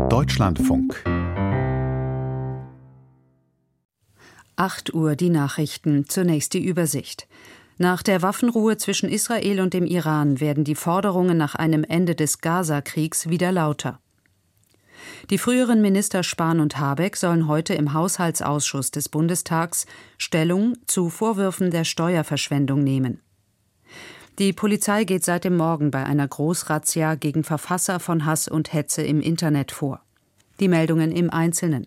Deutschlandfunk. 8 Uhr die Nachrichten, zunächst die Übersicht. Nach der Waffenruhe zwischen Israel und dem Iran werden die Forderungen nach einem Ende des Gaza-Kriegs wieder lauter. Die früheren Minister Spahn und Habeck sollen heute im Haushaltsausschuss des Bundestags Stellung zu Vorwürfen der Steuerverschwendung nehmen. Die Polizei geht seit dem Morgen bei einer Großrazzia gegen Verfasser von Hass und Hetze im Internet vor. Die Meldungen im Einzelnen.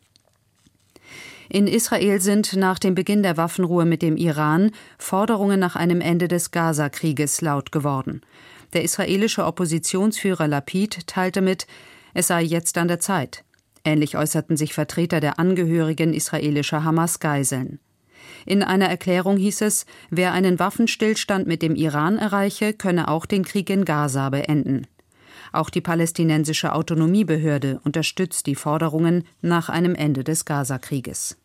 In Israel sind nach dem Beginn der Waffenruhe mit dem Iran Forderungen nach einem Ende des Gaza-Krieges laut geworden. Der israelische Oppositionsführer Lapid teilte mit, es sei jetzt an der Zeit. Ähnlich äußerten sich Vertreter der Angehörigen israelischer Hamas-Geiseln. In einer Erklärung hieß es, wer einen Waffenstillstand mit dem Iran erreiche, könne auch den Krieg in Gaza beenden. Auch die palästinensische Autonomiebehörde unterstützt die Forderungen nach einem Ende des Gaza-Krieges.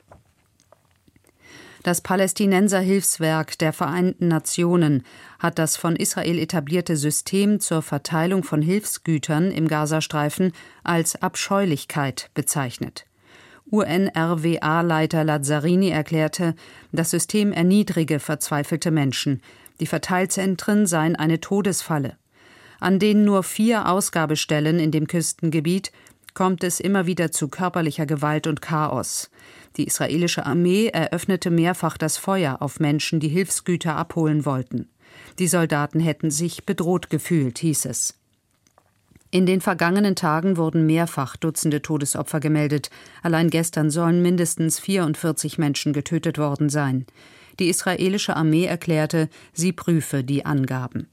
Das Palästinenser-Hilfswerk der Vereinten Nationen hat das von Israel etablierte System zur Verteilung von Hilfsgütern im Gazastreifen als Abscheulichkeit bezeichnet. UNRWA-Leiter Lazzarini erklärte, das System erniedrige verzweifelte Menschen. Die Verteilzentren seien eine Todesfalle. An den nur 4 Ausgabestellen in dem Küstengebiet kommt es immer wieder zu körperlicher Gewalt und Chaos. Die israelische Armee eröffnete mehrfach das Feuer auf Menschen, die Hilfsgüter abholen wollten. Die Soldaten hätten sich bedroht gefühlt, hieß es. In den vergangenen Tagen wurden mehrfach Dutzende Todesopfer gemeldet. Allein gestern sollen mindestens 44 Menschen getötet worden sein. Die israelische Armee erklärte, sie prüfe die Angaben.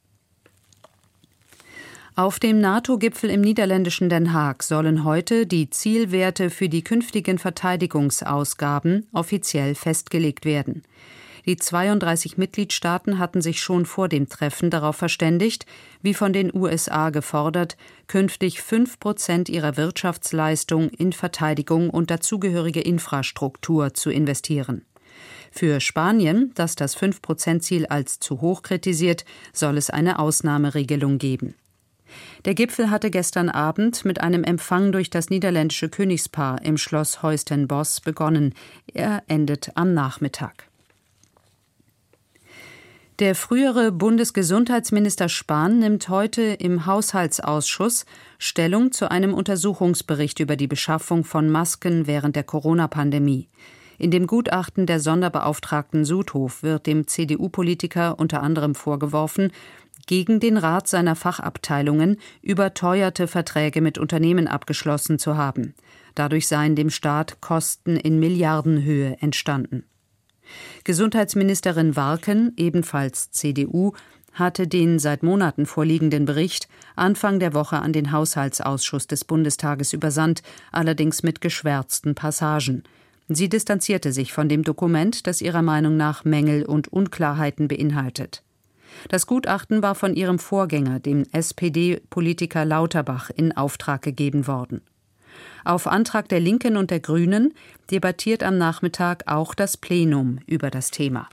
Auf dem NATO-Gipfel im niederländischen Den Haag sollen heute die Zielwerte für die künftigen Verteidigungsausgaben offiziell festgelegt werden. Die 32 Mitgliedstaaten hatten sich schon vor dem Treffen darauf verständigt, wie von den USA gefordert, künftig 5% ihrer Wirtschaftsleistung in Verteidigung und dazugehörige Infrastruktur zu investieren. Für Spanien, das das 5%-Ziel als zu hoch kritisiert, soll es eine Ausnahmeregelung geben. Der Gipfel hatte gestern Abend mit einem Empfang durch das niederländische Königspaar im Schloss Huis ten Bosch begonnen. Er endet am Nachmittag. Der frühere Bundesgesundheitsminister Spahn nimmt heute im Haushaltsausschuss Stellung zu einem Untersuchungsbericht über die Beschaffung von Masken während der Corona-Pandemie. In dem Gutachten der Sonderbeauftragten Sudhof wird dem CDU-Politiker unter anderem vorgeworfen, gegen den Rat seiner Fachabteilungen überteuerte Verträge mit Unternehmen abgeschlossen zu haben. Dadurch seien dem Staat Kosten in Milliardenhöhe entstanden. Gesundheitsministerin Warken, ebenfalls CDU, hatte den seit Monaten vorliegenden Bericht Anfang der Woche an den Haushaltsausschuss des Bundestages übersandt, allerdings mit geschwärzten Passagen. Sie distanzierte sich von dem Dokument, das ihrer Meinung nach Mängel und Unklarheiten beinhaltet. Das Gutachten war von ihrem Vorgänger, dem SPD-Politiker Lauterbach, in Auftrag gegeben worden. Auf Antrag der Linken und der Grünen debattiert am Nachmittag auch das Plenum über das Thema.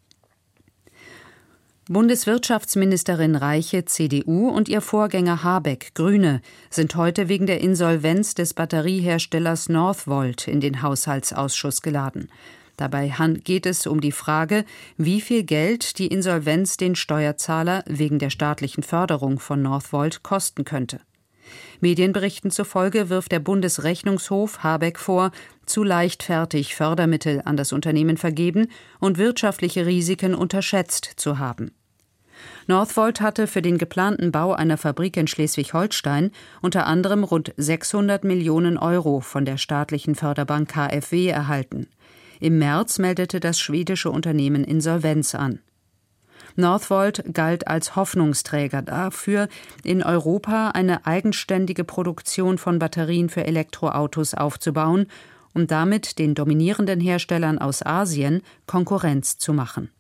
Bundeswirtschaftsministerin Reiche, CDU, und ihr Vorgänger Habeck, Grüne, sind heute wegen der Insolvenz des Batterieherstellers Northvolt in den Haushaltsausschuss geladen. Dabei geht es um die Frage, wie viel Geld die Insolvenz den Steuerzahler wegen der staatlichen Förderung von Northvolt kosten könnte. Medienberichten zufolge wirft der Bundesrechnungshof Habeck vor, zu leichtfertig Fördermittel an das Unternehmen vergeben und wirtschaftliche Risiken unterschätzt zu haben. Northvolt hatte für den geplanten Bau einer Fabrik in Schleswig-Holstein unter anderem rund 600 Millionen Euro von der staatlichen Förderbank KfW erhalten. Im März meldete das schwedische Unternehmen Insolvenz an. Northvolt galt als Hoffnungsträger dafür, in Europa eine eigenständige Produktion von Batterien für Elektroautos aufzubauen, um damit den dominierenden Herstellern aus Asien Konkurrenz zu machen.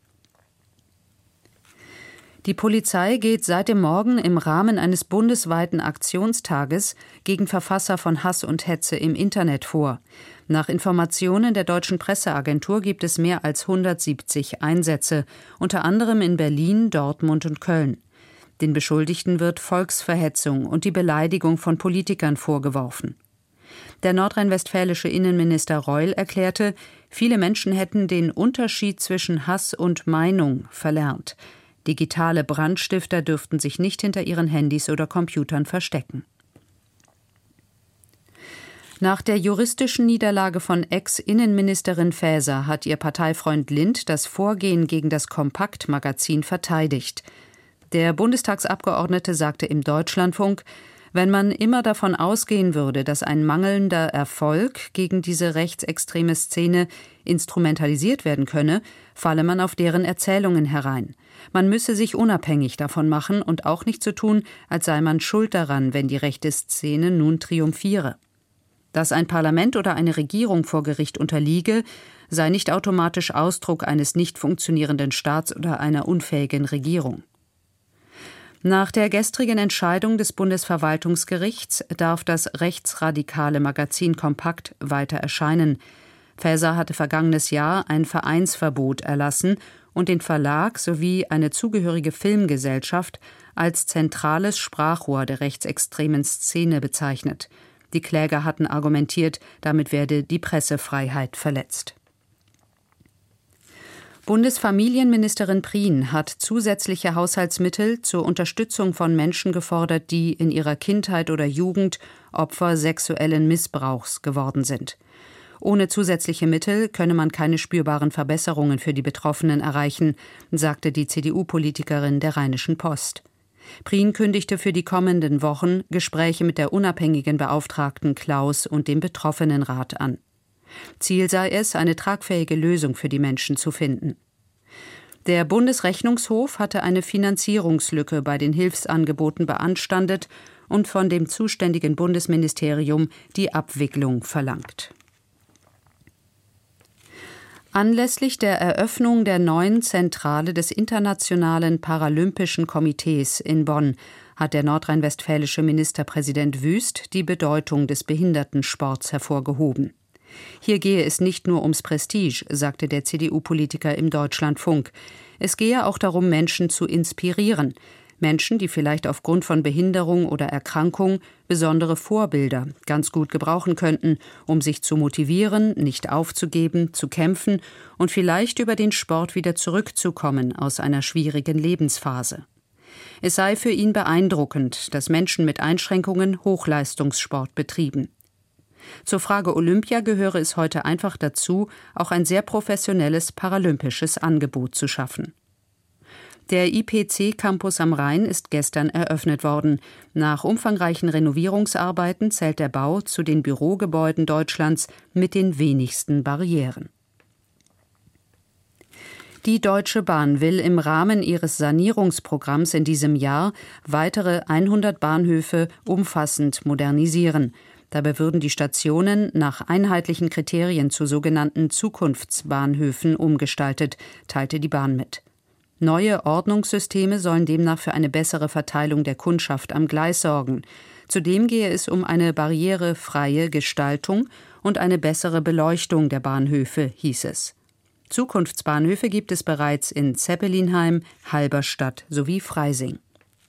Die Polizei geht seit dem Morgen im Rahmen eines bundesweiten Aktionstages gegen Verfasser von Hass und Hetze im Internet vor. Nach Informationen der Deutschen Presseagentur gibt es mehr als 170 Einsätze, unter anderem in Berlin, Dortmund und Köln. Den Beschuldigten wird Volksverhetzung und die Beleidigung von Politikern vorgeworfen. Der nordrhein-westfälische Innenminister Reul erklärte, viele Menschen hätten den Unterschied zwischen Hass und Meinung verlernt. Digitale Brandstifter dürften sich nicht hinter ihren Handys oder Computern verstecken. Nach der juristischen Niederlage von Ex-Innenministerin Faeser hat ihr Parteifreund Lindh das Vorgehen gegen das Kompakt-Magazin verteidigt. Der Bundestagsabgeordnete sagte im Deutschlandfunk, wenn man immer davon ausgehen würde, dass ein mangelnder Erfolg gegen diese rechtsextreme Szene instrumentalisiert werden könne, falle man auf deren Erzählungen herein. Man müsse sich unabhängig davon machen und auch nicht so tun, als sei man schuld daran, wenn die rechte Szene nun triumphiere. Dass ein Parlament oder eine Regierung vor Gericht unterliege, sei nicht automatisch Ausdruck eines nicht funktionierenden Staats oder einer unfähigen Regierung. Nach der gestrigen Entscheidung des Bundesverwaltungsgerichts darf das rechtsradikale Magazin Kompakt weiter erscheinen. Faeser hatte vergangenes Jahr ein Vereinsverbot erlassen und den Verlag sowie eine zugehörige Filmgesellschaft als zentrales Sprachrohr der rechtsextremen Szene bezeichnet. Die Kläger hatten argumentiert, damit werde die Pressefreiheit verletzt. Bundesfamilienministerin Prien hat zusätzliche Haushaltsmittel zur Unterstützung von Menschen gefordert, die in ihrer Kindheit oder Jugend Opfer sexuellen Missbrauchs geworden sind. Ohne zusätzliche Mittel könne man keine spürbaren Verbesserungen für die Betroffenen erreichen, sagte die CDU-Politikerin der Rheinischen Post. Prien kündigte für die kommenden Wochen Gespräche mit der unabhängigen Beauftragten Klaus und dem Betroffenenrat an. Ziel sei es, eine tragfähige Lösung für die Menschen zu finden. Der Bundesrechnungshof hatte eine Finanzierungslücke bei den Hilfsangeboten beanstandet und von dem zuständigen Bundesministerium die Abwicklung verlangt. Anlässlich der Eröffnung der neuen Zentrale des Internationalen Paralympischen Komitees in Bonn hat der nordrhein-westfälische Ministerpräsident Wüst die Bedeutung des Behindertensports hervorgehoben. Hier gehe es nicht nur ums Prestige, sagte der CDU-Politiker im Deutschlandfunk. Es gehe auch darum, Menschen zu inspirieren. Menschen, die vielleicht aufgrund von Behinderung oder Erkrankung besondere Vorbilder ganz gut gebrauchen könnten, um sich zu motivieren, nicht aufzugeben, zu kämpfen und vielleicht über den Sport wieder zurückzukommen aus einer schwierigen Lebensphase. Es sei für ihn beeindruckend, dass Menschen mit Einschränkungen Hochleistungssport betrieben. Zur Frage Olympia gehöre es heute einfach dazu, auch ein sehr professionelles paralympisches Angebot zu schaffen. Der IPC-Campus am Rhein ist gestern eröffnet worden. Nach umfangreichen Renovierungsarbeiten zählt der Bau zu den Bürogebäuden Deutschlands mit den wenigsten Barrieren. Die Deutsche Bahn will im Rahmen ihres Sanierungsprogramms in diesem Jahr weitere 100 Bahnhöfe umfassend modernisieren. Dabei würden die Stationen nach einheitlichen Kriterien zu sogenannten Zukunftsbahnhöfen umgestaltet, teilte die Bahn mit. Neue Ordnungssysteme sollen demnach für eine bessere Verteilung der Kundschaft am Gleis sorgen. Zudem gehe es um eine barrierefreie Gestaltung und eine bessere Beleuchtung der Bahnhöfe, hieß es. Zukunftsbahnhöfe gibt es bereits in Zeppelinheim, Halberstadt sowie Freising.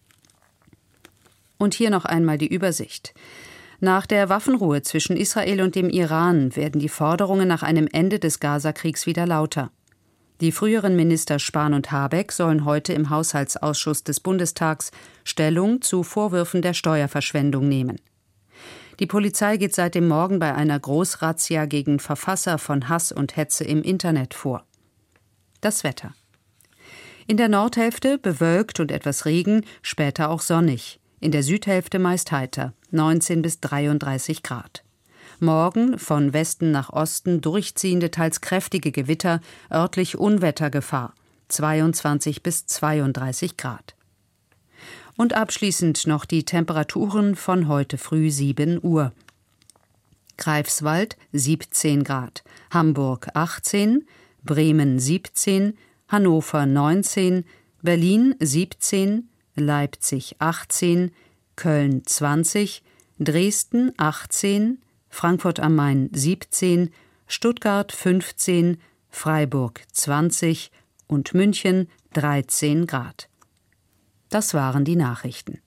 Und hier noch einmal die Übersicht. Nach der Waffenruhe zwischen Israel und dem Iran werden die Forderungen nach einem Ende des Gazakriegs wieder lauter. Die früheren Minister Spahn und Habeck sollen heute im Haushaltsausschuss des Bundestags Stellung zu Vorwürfen der Steuerverschwendung nehmen. Die Polizei geht seit dem Morgen bei einer Großrazzia gegen Verfasser von Hass und Hetze im Internet vor. Das Wetter. In der Nordhälfte bewölkt und etwas Regen, später auch sonnig. In der Südhälfte meist heiter, 19 bis 33 Grad. Morgen von Westen nach Osten durchziehende, teils kräftige Gewitter, örtlich Unwettergefahr, 22 bis 32 Grad. Und abschließend noch die Temperaturen von heute früh 7 Uhr. Greifswald 17 Grad, Hamburg 18, Bremen 17, Hannover 19, Berlin 17, Leipzig 18, Köln 20, Dresden 18, Frankfurt am Main 17, Stuttgart 15, Freiburg 20 und München 13 Grad. Das waren die Nachrichten.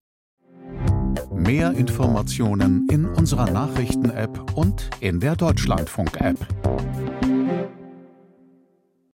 Mehr Informationen in unserer Nachrichten-App und in der Deutschlandfunk-App.